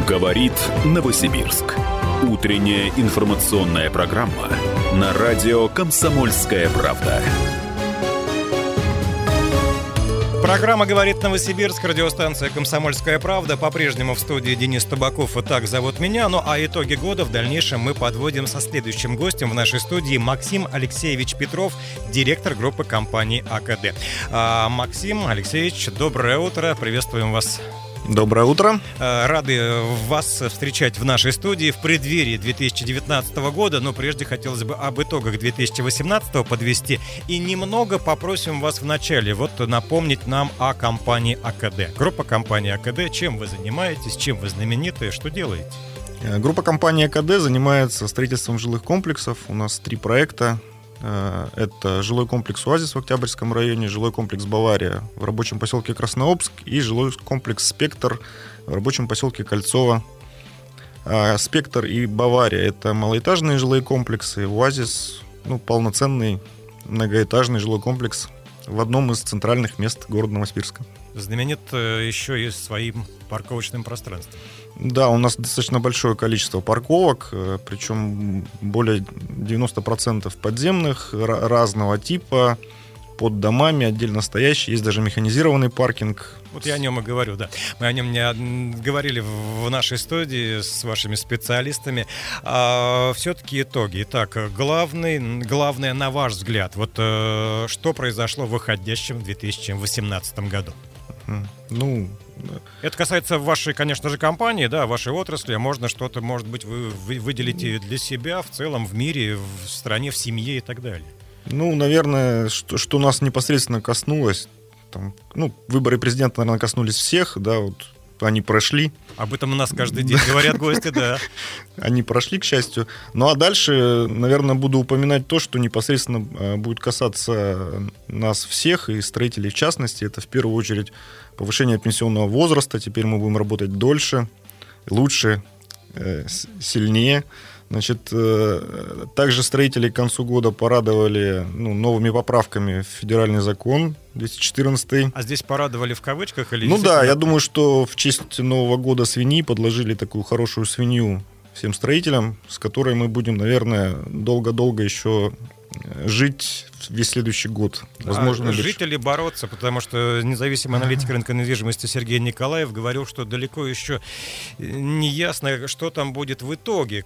Говорит Новосибирск. Утренняя информационная программа на радио «Комсомольская правда». Программа «Говорит Новосибирск», радиостанция «Комсомольская правда». По-прежнему в студии Денис Табаков, и так зовут меня. Ну а итоги года в дальнейшем мы подводим со следующим гостем в нашей студии. Максим Алексеевич Петров, директор группы компании АКД. Максим Алексеевич, доброе утро, приветствуем вас. Доброе утро. Рады вас встречать в нашей студии в преддверии 2019 года. Но прежде хотелось бы об итогах 2018 подвести. И немного попросим вас вначале напомнить нам о компании АКД. Группа компании АКД. Чем вы занимаетесь, чем вы знамениты, что делаете? Группа компании АКД занимается строительством жилых комплексов. У нас 3 проекта. Это жилой комплекс «Оазис» в Октябрьском районе, жилой комплекс «Бавария» в рабочем поселке Краснообск и жилой комплекс «Спектр» в рабочем поселке Кольцово. «Спектр» и «Бавария» — это малоэтажные жилые комплексы. «Оазис» — полноценный многоэтажный жилой комплекс в одном из центральных мест города Новосибирска. Знаменит еще и своим парковочным пространством. Да, у нас достаточно большое количество парковок, причем более 90% подземных, разного типа, под домами, отдельно стоящие. Есть даже механизированный паркинг. Вот я о нем и говорю, да. Мы о нем не говорили в нашей студии с вашими специалистами. Все-таки итоги. Итак, главное, на ваш взгляд, что произошло в выходящем 2018 году? Это касается вашей, конечно же, компании, да, вашей отрасли, а можно что-то, может быть, вы выделите для себя в целом, в мире, в стране, в семье и так далее. Наверное, что нас непосредственно коснулось, выборы президента, наверное, коснулись всех, да, они прошли. Об этом у нас каждый день говорят гости, да. Они прошли, к счастью. А дальше, наверное, буду упоминать то, что непосредственно будет касаться нас всех, и строителей в частности. Это в первую очередь повышение пенсионного возраста. Теперь мы будем работать дольше, лучше, сильнее. Также строители к концу года порадовали новыми поправками в федеральный закон 214. А здесь порадовали в кавычках? Или да, я думаю, что в честь Нового года свиньи подложили такую хорошую свинью всем строителям, с которой мы будем, наверное, долго-долго еще жить весь следующий год. Возможно, жить или бороться, потому что независимый аналитик рынка недвижимости Сергей Николаев говорил, что далеко еще не ясно, что там будет в итоге.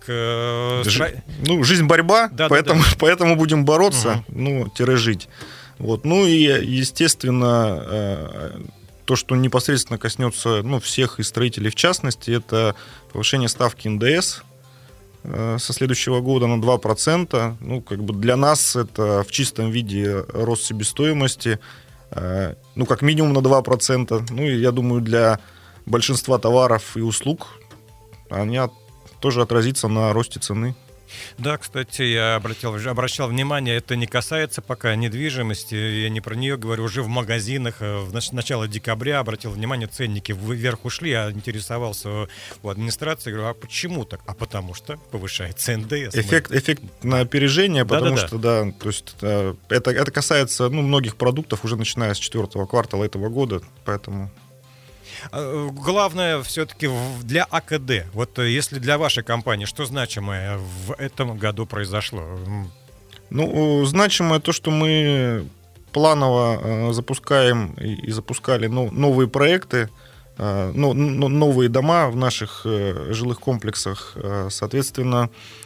Жизнь борьба, поэтому будем бороться, жить. И, естественно, то, что непосредственно коснется всех и строителей в частности, это повышение ставки НДС со следующего года на 2%. Для нас это в чистом виде рост себестоимости, как минимум на 2%. И я думаю, для большинства товаров и услуг они тоже отразится на росте цены. Да, кстати, я обращал внимание, это не касается пока недвижимости, я не про нее говорю, уже в магазинах. В начало декабря обратил внимание, ценники вверх ушли, я интересовался у администрации, говорю, а почему так? А потому что повышается НДС. Эффект на опережение, потому что, то есть это касается многих продуктов уже начиная с 4-го квартала этого года, поэтому... Главное все-таки для АКД. Если для вашей компании, что значимое в этом году произошло? Значимое то, что мы планово запускаем и запускали новые проекты, новые дома в наших жилых комплексах. Соответственно,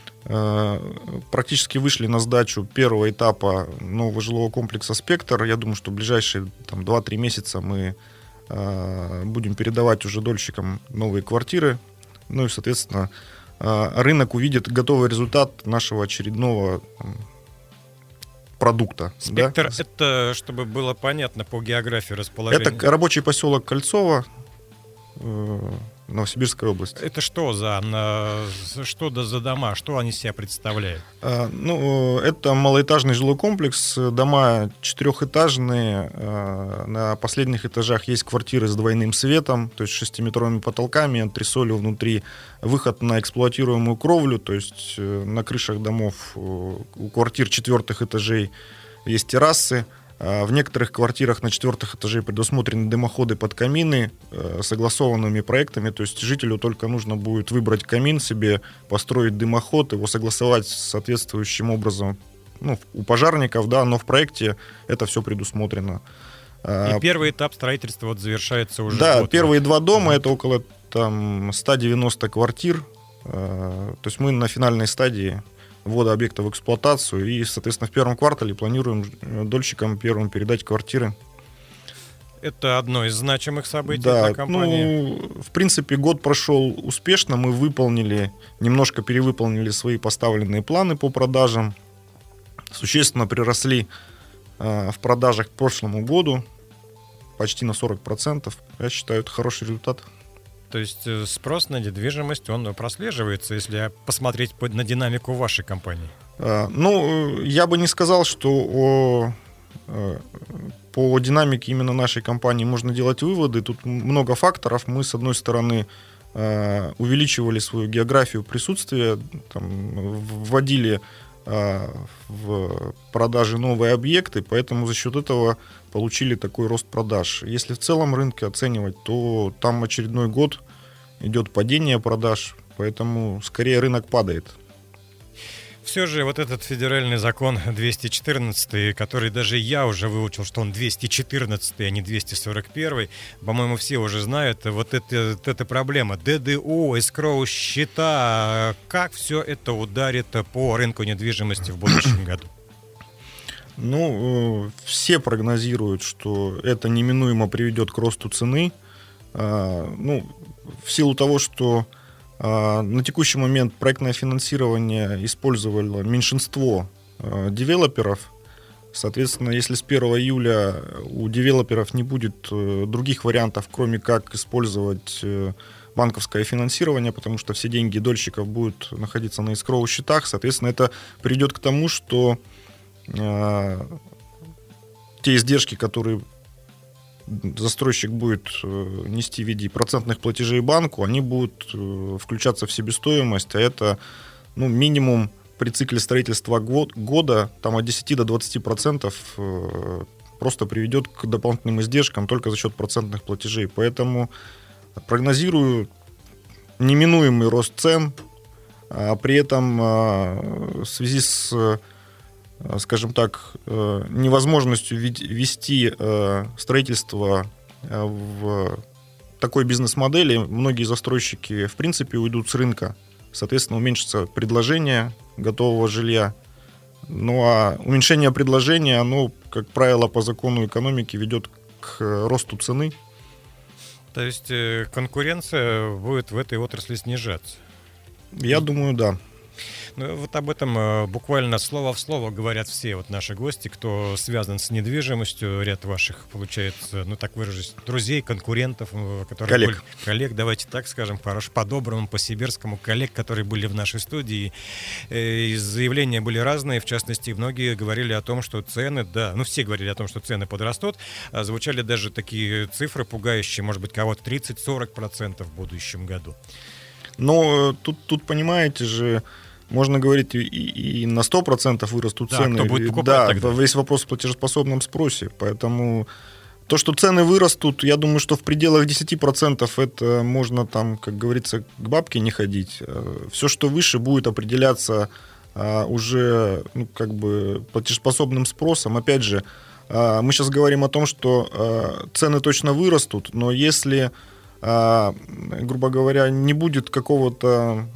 практически вышли на сдачу первого этапа нового жилого комплекса «Спектр». Я думаю, что в ближайшие 2-3 месяца мы будем передавать уже дольщикам новые квартиры. И, соответственно, рынок увидит готовый результат нашего очередного продукта. «Спектр» — это, чтобы было понятно по географии расположения? Это рабочий поселок Кольцово, Новосибирская область. Это что за дома? Что они себя представляют? Это малоэтажный жилой комплекс. Дома 4-этажные. На последних этажах есть квартиры с двойным светом, то есть 6-метровыми потолками, антресолью внутри, выход на эксплуатируемую кровлю, то есть на крышах домов у квартир 4-х этажей есть террасы. В некоторых квартирах на 4-х этажах предусмотрены дымоходы под камины согласованными проектами, то есть жителю только нужно будет выбрать камин себе, построить дымоход, его согласовать соответствующим образом у пожарников, да, но в проекте это все предусмотрено. И первый этап строительства завершается уже. Да, первые 2 дома, это около 190 квартир, то есть мы на финальной стадии ввода объекта в эксплуатацию, и, соответственно, в первом квартале планируем дольщикам первым передать квартиры. Это одно из значимых событий для компании. В принципе, год прошел успешно, мы немножко перевыполнили свои поставленные планы по продажам, существенно приросли в продажах к прошлому году, почти на 40%. Я считаю, это хороший результат. То есть спрос на недвижимость, он прослеживается, если посмотреть на динамику вашей компании? Я бы не сказал, что по динамике именно нашей компании можно делать выводы. Тут много факторов. Мы, с одной стороны, увеличивали свою географию присутствия, вводили в продажи новые объекты, поэтому за счет этого получили такой рост продаж. Если в целом рынке оценивать, то там очередной год идет падение продаж, поэтому скорее рынок падает. Все же вот этот федеральный закон 214, который даже я уже выучил, что он 214, а не 241, по-моему, все уже знают, вот эта проблема. ДДУ, эскроу, счета, как все это ударит по рынку недвижимости в будущем году? Все прогнозируют, что это неминуемо приведет к росту цены. В силу того, что на текущий момент проектное финансирование использовало меньшинство девелоперов. Соответственно, если с 1 июля у девелоперов не будет других вариантов, кроме как использовать банковское финансирование, потому что все деньги дольщиков будут находиться на эскроу счетах, соответственно, это приведет к тому, что те издержки, которые застройщик будет нести в виде процентных платежей банку, они будут включаться в себестоимость, а это минимум при цикле строительства года от 10 до 20% просто приведет к дополнительным издержкам только за счет процентных платежей. Поэтому прогнозирую неминуемый рост цен, а при этом в связи с, скажем так, невозможностью вести строительство в такой бизнес-модели, многие застройщики в принципе уйдут с рынка. Соответственно, уменьшится предложение готового жилья. Ну а уменьшение предложения, оно, как правило, по закону экономики ведет к росту цены. То есть конкуренция будет в этой отрасли снижаться? Я думаю, да. Ну, вот об этом буквально слово в слово говорят все вот наши гости, кто связан с недвижимостью, ряд ваших, получается, ну так выражусь, друзей, конкурентов, которые коллег, давайте так скажем, по-доброму, по-сибирскому, коллег, которые были в нашей студии. И заявления были разные, в частности, многие говорили о том, что цены, да, ну все говорили о том, что цены подрастут, а звучали даже такие цифры пугающие, может быть, кого-то 30-40% в будущем году. Но тут понимаете же, можно говорить и на 100% вырастут цены. Кто будет покупать тогда? Весь вопрос в платежеспособном спросе. Поэтому то, что цены вырастут, я думаю, что в пределах 10% это можно там, как говорится, к бабке не ходить. Все, что выше, будет определяться уже платежеспособным спросом. Опять же, мы сейчас говорим о том, что цены точно вырастут, но если, грубо говоря, не будет какого-то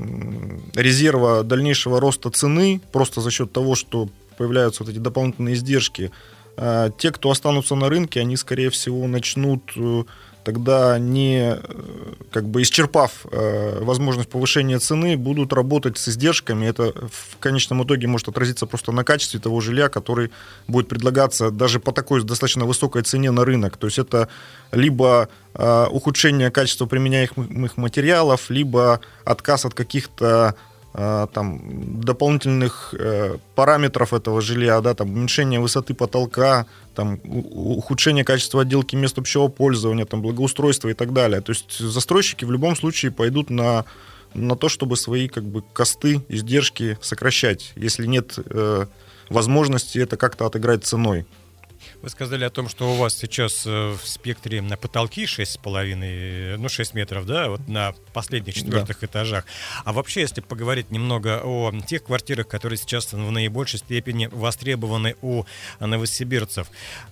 резерва дальнейшего роста цены, просто за счет того, что появляются вот эти дополнительные издержки, те, кто останутся на рынке, они, скорее всего, начнут тогда, не исчерпав возможность повышения цены, будут работать с издержками. Это в конечном итоге может отразиться просто на качестве того жилья, который будет предлагаться даже по такой достаточно высокой цене на рынок. То есть это либо ухудшение качества применяемых материалов, либо отказ от каких-то дополнительных параметров этого жилья, уменьшение высоты потолка, ухудшение качества отделки мест общего пользования, благоустройства и так далее. То есть застройщики в любом случае пойдут на то, чтобы свои косты, издержки сокращать, если нет возможности это как-то отыграть ценой. Вы сказали о том, что у вас сейчас в спектре на потолки 6,5, 6 метров, да, вот на последних 4-х этажах. А вообще, если поговорить немного о тех квартирах, которые сейчас в наибольшей степени востребованы у новосибирцев,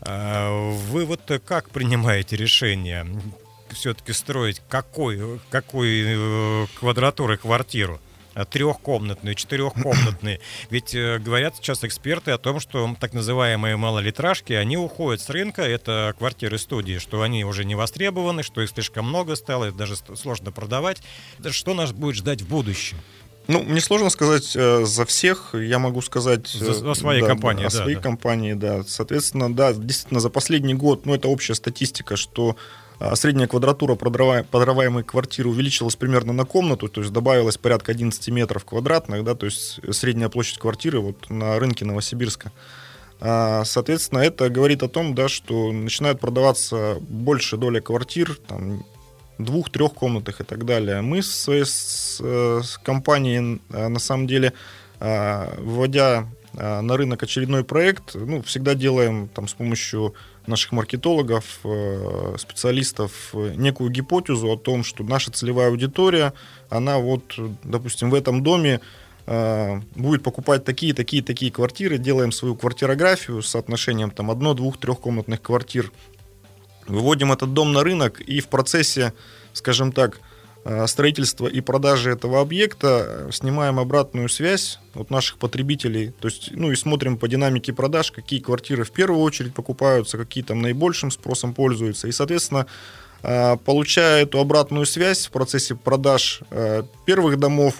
вы вот как принимаете решение все-таки строить какой квадратуры квартиру? 3-комнатные, 4-комнатные. Ведь говорят сейчас эксперты о том, что так называемые малолитражки, они уходят с рынка, это квартиры-студии, что они уже не востребованы, что их слишком много стало, даже сложно продавать. Что нас будет ждать в будущем? Мне сложно сказать за всех, я могу сказать... О своей компании, о своей компании, да. Соответственно, да, действительно, за последний год, это общая статистика, что средняя квадратура продаваемой квартиры увеличилась примерно на комнату, то есть добавилось порядка 11 метров квадратных, да, то есть средняя площадь квартиры вот на рынке Новосибирска. Соответственно, это говорит о том, да, что начинает продаваться большая доля квартир, там, 2-3-комнатных и так далее. Мы с компанией, на самом деле, вводя на рынок очередной проект, всегда делаем там с помощью наших маркетологов, специалистов некую гипотезу о том, что наша целевая аудитория, она вот, допустим, в этом доме будет покупать такие квартиры, делаем свою квартирографию с соотношением там 1, 2, 3-комнатных квартир, выводим этот дом на рынок и в процессе, скажем так, строительства и продажи этого объекта снимаем обратную связь от наших потребителей, то есть, и смотрим по динамике продаж, какие квартиры в первую очередь покупаются, какие там наибольшим спросом пользуются, и, соответственно, получая эту обратную связь в процессе продаж первых домов,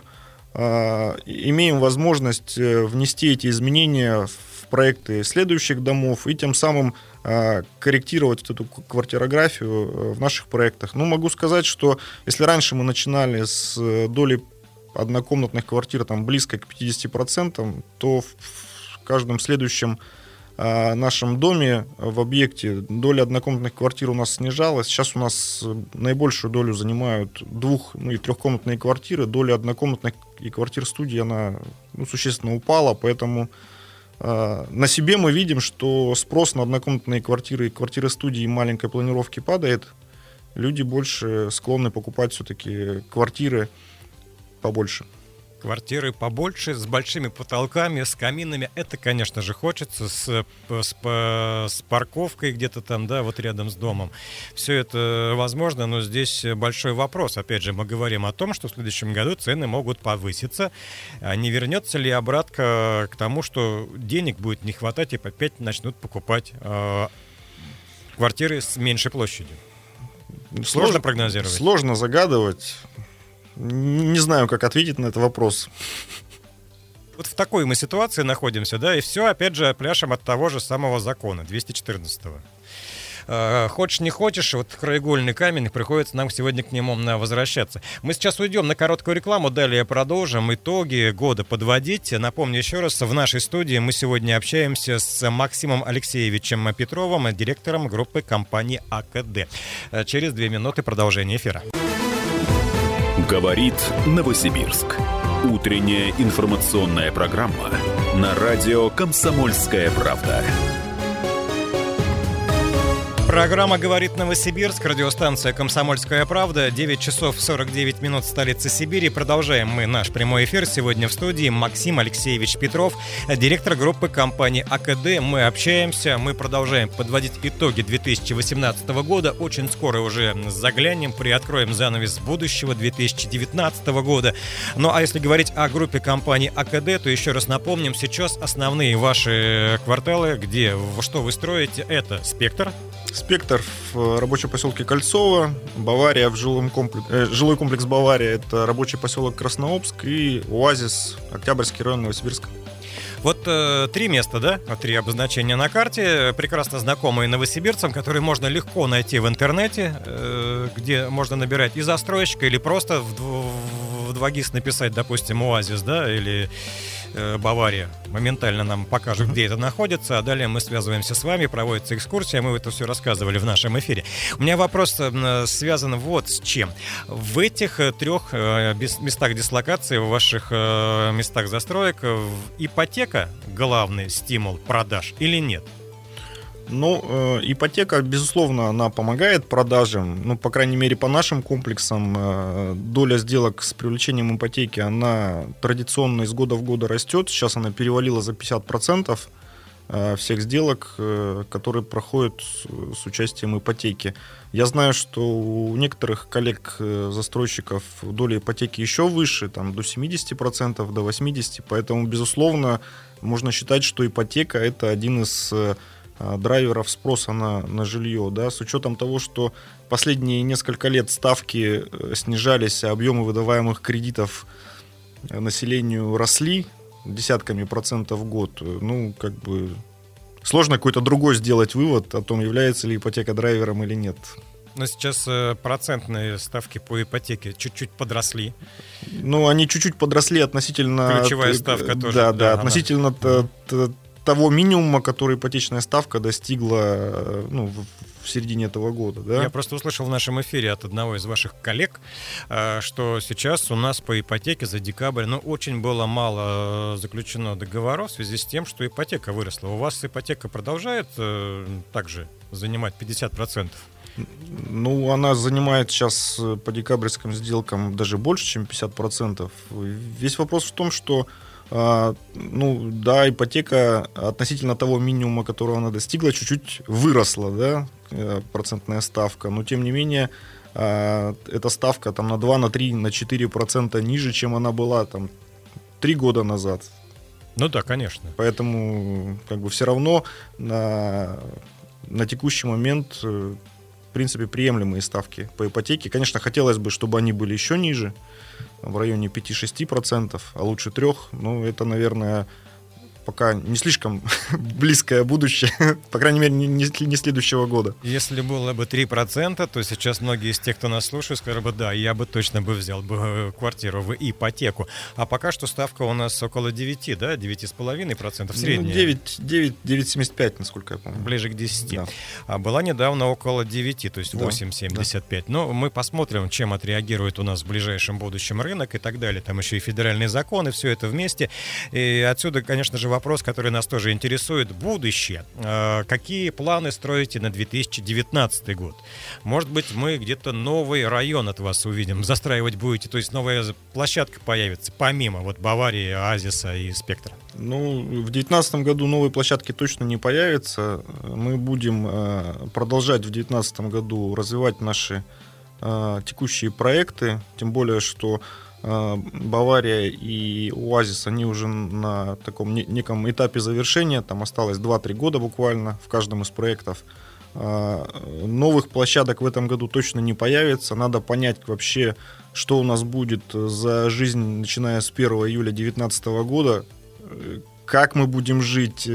имеем возможность внести эти изменения в проекты следующих домов и тем самым корректировать эту квартирографию в наших проектах. Могу сказать, что если раньше мы начинали с доли однокомнатных квартир там, близко к 50%, то в каждом следующем нашем доме в объекте доля однокомнатных квартир у нас снижалась. Сейчас у нас наибольшую долю занимают 2- и 3-комнатные квартиры. Доля однокомнатных и квартир-студий, она существенно упала, поэтому на себе мы видим, что спрос на однокомнатные квартиры и квартиры-студии маленькой планировки падает. Люди больше склонны покупать все-таки квартиры побольше. Квартиры побольше, с большими потолками, с каминами. Это, конечно же, хочется, с парковкой где-то там, да, вот рядом с домом. Все это возможно, но здесь большой вопрос. Опять же, мы говорим о том, что в следующем году цены могут повыситься. Не вернется ли обратка к тому, что денег будет не хватать, и опять начнут покупать квартиры с меньшей площадью? Сложно прогнозировать? Сложно загадывать. Не знаю, как ответить на этот вопрос. Вот в такой мы ситуации находимся, да, и все, опять же, пляшем от того же самого закона, 214-го. Хочешь не хочешь, вот краеугольный камень, приходится нам сегодня к нему возвращаться. Мы сейчас уйдем на короткую рекламу, далее продолжим итоги года подводить. Напомню еще раз, в нашей студии мы сегодня общаемся с Максимом Алексеевичем Петровым, директором группы компании АКД. Через 2 минуты продолжение эфира. Говорит Новосибирск. Утренняя информационная программа на радио «Комсомольская правда». Программа «Говорит Новосибирск», радиостанция «Комсомольская правда», 9 часов 49 минут, столица Сибири. Продолжаем мы наш прямой эфир. Сегодня в студии Максим Алексеевич Петров, директор группы компании АКД. Мы общаемся, мы продолжаем подводить итоги 2018 года. Очень скоро уже заглянем, приоткроем занавес будущего 2019 года. Ну а если говорить о группе компании АКД, то еще раз напомним, сейчас основные ваши кварталы, что вы строите, это «Спектр». «Спектр» в рабочем поселке Кольцово, «Бавария» в жилой комплекс «Бавария», это рабочий поселок Краснообск, и «Оазис», Октябрьский район, Новосибирска. Вот 3 места, да? 3 обозначения на карте, прекрасно знакомые новосибирцам, которые можно легко найти в интернете, где можно набирать и застройщика, или просто в 2GIS написать, допустим, «Оазис», да, или «Бавария». Моментально нам покажут, где это находится, а далее мы связываемся с вами, проводится экскурсия, мы это все рассказывали в нашем эфире. У меня вопрос связан вот с чем. В этих 3 местах дислокации, в ваших местах застроек, ипотека главный стимул продаж или нет? Ну, ипотека, безусловно, она помогает продажам. Ну, по крайней мере, по нашим комплексам доля сделок с привлечением ипотеки, она традиционно из года в год растет. Сейчас она перевалила за 50% всех сделок, которые проходят с участием ипотеки. Я знаю, что у некоторых коллег-застройщиков доля ипотеки еще выше, там, до 70%, до 80%. Поэтому, безусловно, можно считать, что ипотека – это один из драйверов спроса на жилье, да, с учетом того, что последние несколько лет ставки снижались, а объемы выдаваемых кредитов населению росли десятками процентов в год. Ну, как бы сложно какой-то другой сделать вывод о том, является ли ипотека драйвером или нет. Но сейчас процентные ставки по ипотеке чуть-чуть подросли. Ну, они чуть-чуть подросли относительно... Ключевая ставка тоже. Да, относительно того минимума, который ипотечная ставка достигла, ну, в середине этого года. Да? Я просто услышал в нашем эфире от одного из ваших коллег, что сейчас у нас по ипотеке за декабрь, ну, очень было мало заключено договоров в связи с тем, что ипотека выросла. У вас ипотека продолжает также занимать 50%? Ну, она занимает сейчас по декабрьским сделкам даже больше, чем 50%. Весь вопрос в том, что ну, да, ипотека относительно того минимума, которого она достигла, чуть-чуть выросла, да, процентная ставка, но тем не менее эта ставка там на 2, на 3, на 4% ниже, чем она была там 3 года назад. Ну да, конечно. Поэтому как бы все равно на текущий момент в принципе приемлемые ставки по ипотеке. Конечно, хотелось бы, чтобы они были еще ниже, в районе 5-6%, а лучше 3%. Ну, это, наверное, пока не слишком близкое будущее, по крайней мере, не следующего года. Если было бы 3%, то сейчас многие из тех, кто нас слушает, сказали бы, да, я бы точно взял бы квартиру в ипотеку. А пока что ставка у нас около 9, да, 9,5% средняя. Ну, 9,75, насколько я помню. Ближе к 10. Да. А была недавно около 9, то есть 8,75. Да. Но мы посмотрим, чем отреагирует у нас в ближайшем будущем рынок и так далее. Там еще и федеральные законы, все это вместе. И отсюда, конечно же, вопрос, который нас тоже интересует, будущее. Какие планы строите на 2019 год? Может быть, мы где-то новый район от вас увидим, застраивать будете, то есть новая площадка появится, помимо вот Баварии, Оазиса и Спектра? Ну, в 2019 году новой площадки точно не появится. Мы будем продолжать в 2019 году развивать наши текущие проекты, тем более, что Бавария и Оазис, они уже на таком неком этапе завершения, там осталось 2-3 года буквально в каждом из проектов. Новых площадок в этом году точно не появится, надо понять вообще, что у нас будет за жизнь, начиная с 1 июля 2019 года, как мы будем жить.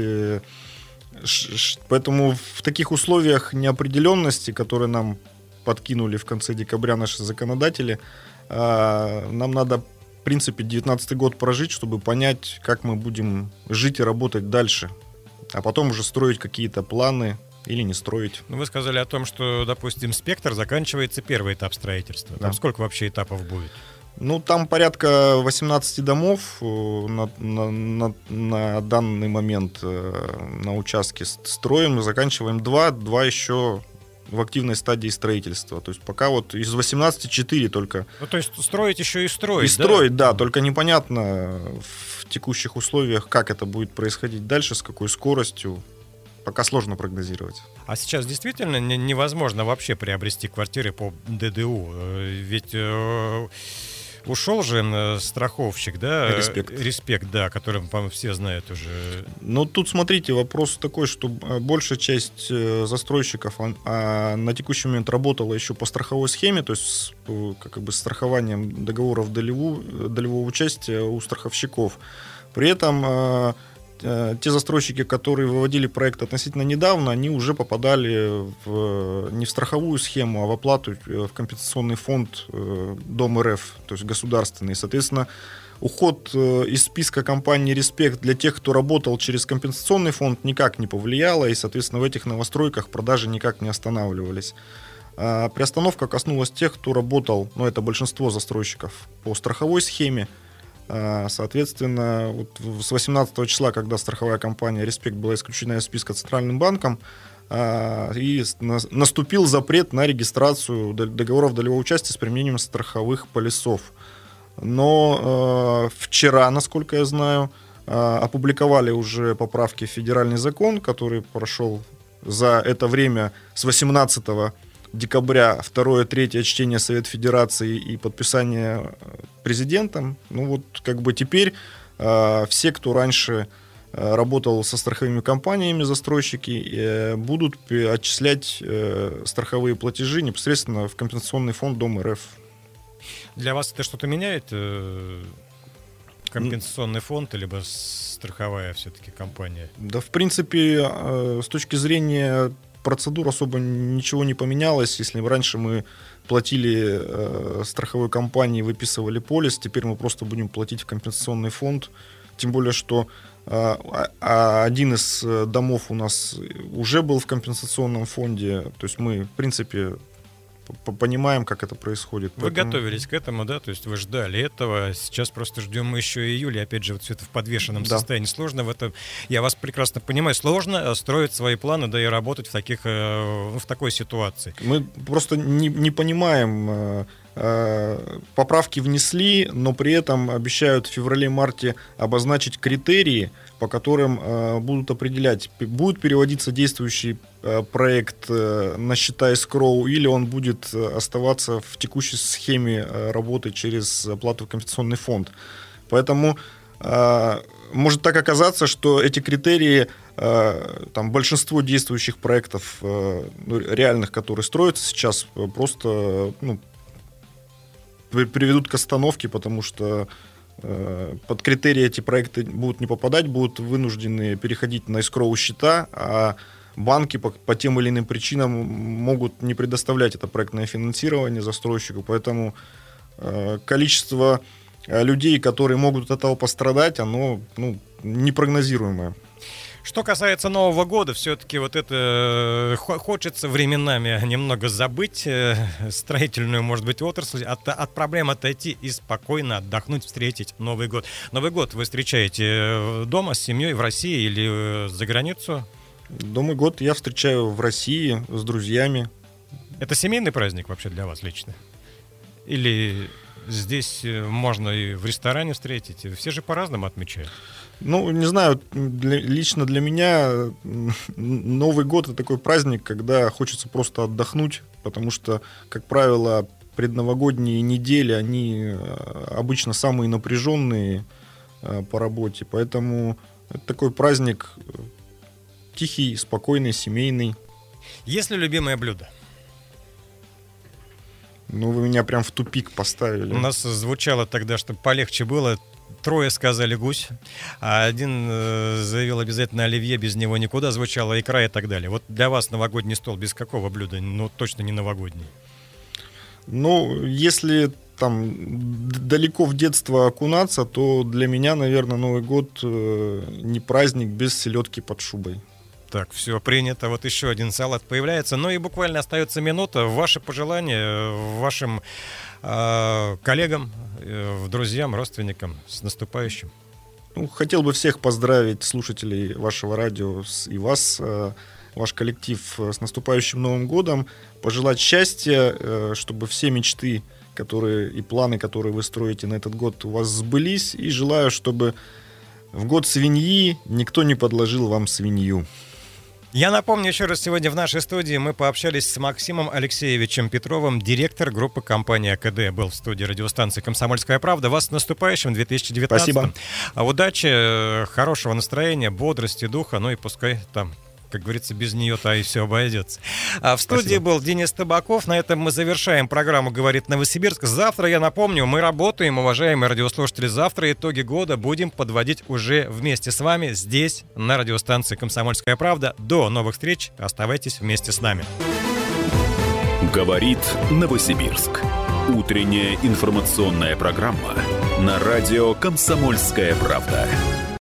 Поэтому в таких условиях неопределенности, которые нам подкинули в конце декабря наши законодатели, нам надо, в принципе, 2019 год прожить, чтобы понять, как мы будем жить и работать дальше. А потом уже строить какие-то планы или не строить. Ну, вы сказали о том, что, допустим, «Спектр» заканчивается первый этап строительства. Там сколько вообще этапов будет? Ну, там порядка 18 домов на данный момент на участке строим. Мы заканчиваем 2 еще в активной стадии строительства. То есть пока вот из 18 4 только. Ну, то есть строить еще и строить, и строить, да, только непонятно в текущих условиях, как это будет происходить дальше, с какой скоростью. Пока сложно прогнозировать. А сейчас действительно невозможно вообще приобрести квартиры по ДДУ? Ведь ушел же страховщик, да? Респект, да, которым, по-моему, все знают уже. Ну, тут, смотрите, вопрос такой, что большая часть застройщиков на текущий момент работала еще по страховой схеме, то есть как бы страхованием договоров долевого участия у страховщиков. При этом те застройщики, которые выводили проект относительно недавно, они уже попадали не в страховую схему, а в оплату в компенсационный фонд Дом РФ, то есть государственный. Соответственно, уход из списка компании «Респект» для тех, кто работал через компенсационный фонд, никак не повлияло, и, соответственно, в этих новостройках продажи никак не останавливались. Приостановка коснулась тех, кто работал, ну, это большинство застройщиков, по страховой схеме. Соответственно, вот с 18 числа, когда страховая компания «Респект» была исключена из списка Центральным банком, и наступил запрет на регистрацию договоров долевого участия с применением страховых полисов. Но вчера, насколько я знаю, опубликовали уже поправки в федеральный закон, который прошел за это время с 18 декабря 2-3 чтение Совета Федерации и подписание президентом. Ну вот как бы теперь все, кто раньше работал со страховыми компаниями, застройщики, будут отчислять страховые платежи непосредственно в компенсационный фонд Дом РФ. Для вас это что-то меняет? Компенсационный фонд, либо страховая все-таки компания? Да, в принципе, с точки зрения процедур особо ничего не поменялось. Если раньше мы платили страховой компании, выписывали полис, теперь мы просто будем платить в компенсационный фонд. Тем более, что один из домов у нас уже был в компенсационном фонде. То есть мы, в принципе, понимаем, как это происходит. Вы готовились к этому, да? То есть вы ждали этого. Сейчас просто ждем еще июля. Опять же, вот все это в подвешенном состоянии. Сложно в этом. Я вас прекрасно понимаю. Сложно строить свои планы, да и работать в такой ситуации. Мы просто не понимаем. Поправки внесли, но при этом обещают в феврале-марте обозначить критерии, по которым будут определять, будет переводиться действующий проект на счета эскроу, или он будет оставаться в текущей схеме работы через оплату в компенсационный фонд. Поэтому может так оказаться, что эти критерии, там большинство действующих проектов реальных, которые строятся сейчас, просто приведут к остановке, потому что под критерии эти проекты будут не попадать, будут вынуждены переходить на эскроу счета, а банки по тем или иным причинам могут не предоставлять это проектное финансирование застройщику, поэтому количество людей, которые могут от этого пострадать, оно непрогнозируемое. Что касается Нового года, все-таки вот это хочется временами немного забыть строительную, может быть, отрасль, от проблем отойти и спокойно отдохнуть, встретить Новый год. Новый год вы встречаете дома с семьей в России или за границу? Новый год я встречаю в России с друзьями. Это семейный праздник вообще для вас лично? Или здесь можно и в ресторане встретить? Все же по-разному отмечают. Не знаю, лично для меня Новый год — это такой праздник, когда хочется просто отдохнуть, потому что, как правило, предновогодние недели, они обычно самые напряженные по работе, поэтому это такой праздник тихий, спокойный, семейный. Есть ли любимое блюдо? Вы меня прям в тупик поставили. У нас звучало тогда, чтобы полегче было. 3 сказали гусь, а один заявил обязательно оливье, без него никуда, звучала икра и так далее. Вот для вас новогодний стол без какого блюда? Точно не новогодний. Если там далеко в детство окунаться, то для меня, наверное, Новый год не праздник без селедки под шубой. Так, все принято. Вот еще один салат появляется. И буквально остается минута. Ваши пожелания вашим коллегам, друзьям, родственникам с наступающим. Хотел бы всех поздравить, слушателей вашего радио и вас, ваш коллектив, с наступающим Новым годом. Пожелать счастья, чтобы все мечты и планы, которые вы строите на этот год, у вас сбылись. И желаю, чтобы в год свиньи никто не подложил вам свинью. Я напомню еще раз, сегодня в нашей студии мы пообщались с Максимом Алексеевичем Петровым, директор группы компании АКД. Был в студии радиостанции «Комсомольская правда». Вас с наступающим 2019. Спасибо. Удачи, хорошего настроения, бодрости, духа, и пускай там, как говорится, без нее-то и все обойдется. В студии был Денис Табаков. На этом мы завершаем программу «Говорит Новосибирск». Завтра, я напомню, мы работаем, уважаемые радиослушатели. Завтра итоги года будем подводить уже вместе с вами здесь, на радиостанции «Комсомольская правда». До новых встреч. Оставайтесь вместе с нами. «Говорит Новосибирск». Утренняя информационная программа на радио «Комсомольская правда».